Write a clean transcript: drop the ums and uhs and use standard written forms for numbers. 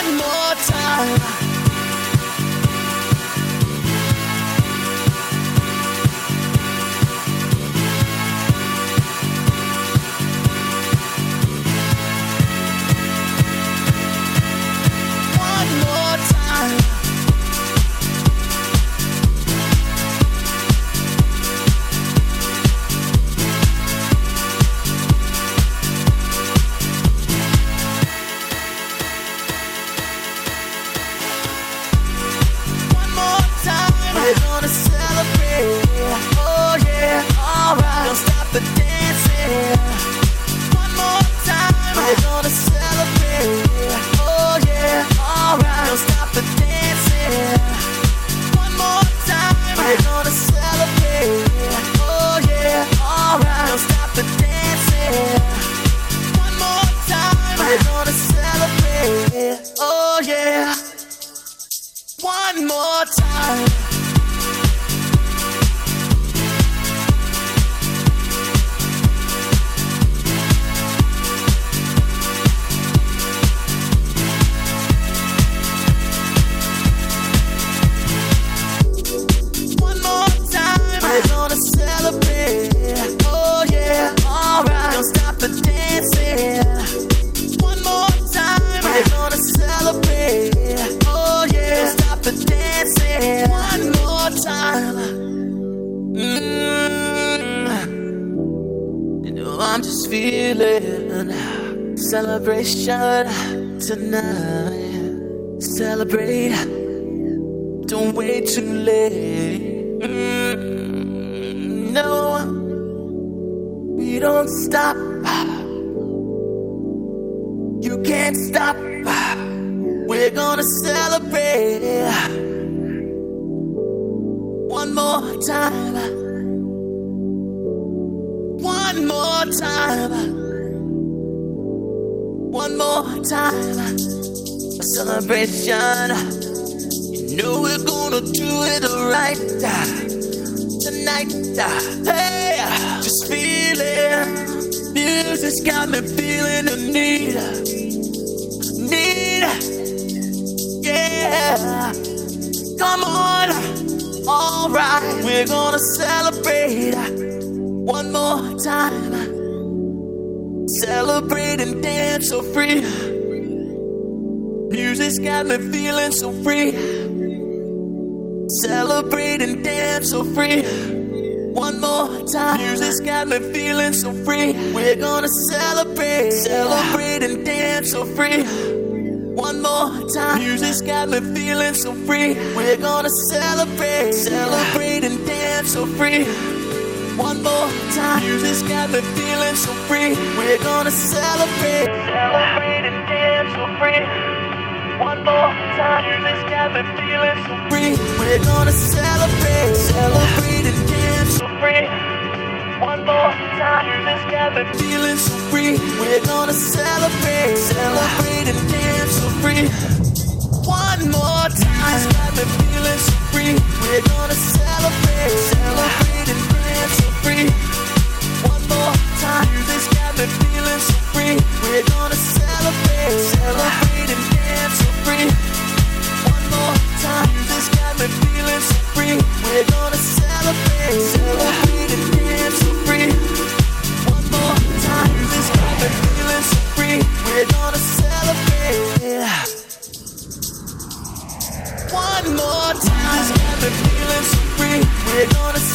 One more time. One more time. We're gonna celebrate, oh yeah, alright. Don't stop the dancing. One more time. We're gonna celebrate, oh yeah, alright. Don't stop the dancing. One more time. We're gonna celebrate, oh yeah, alright. Don't stop the dancing. One more time. We're gonna celebrate, oh yeah. One more time. One more time. We're gonna celebrate. Oh yeah, alright. Don't stop the dancing. One more time. We're gonna celebrate. Oh yeah, don't stop the dancing. One more time. You know I'm just feeling celebration tonight. Celebrate. Don't wait too late. No, we don't stop. You can't stop. We're gonna celebrate. One more time. One more time. One more time. A celebration. You know we're gonna do it right tonight. Hey, just feeling. Music's got me feeling the need. Yeah. Come on. Alright, we're gonna celebrate one more time. Celebrate and dance so free. Music's got me feeling so free. Celebrate and dance so free. One more time. Music's got me feeling so free. We're gonna celebrate. Celebrate and dance so free. One more time. Music's got me feeling so free. We're gonna celebrate. Celebrate and dance so free. One more time. Music's got me feeling so free. We're gonna celebrate. Celebrate and dance so free. One more time. Music's got me feeling so free. We're gonna celebrate. Celebrate and dance so free. One more time. Music's got me feeling so free. We're gonna celebrate. Celebrate and dance so free. One more time. Music's got me feeling so free. We're gonna celebrate. Celebrate and dance so free. One more time. Music's got me feeling so free. We're gonna celebrate. Celebrate and dance so free. One more time. Music's got me feeling so free. We're gonna celebrate. Celebrate and dance so free. One more time. Music's got me feeling so free. We're gonna celebrate. One more time. Music's got me feeling so free. We're gonna celebrate.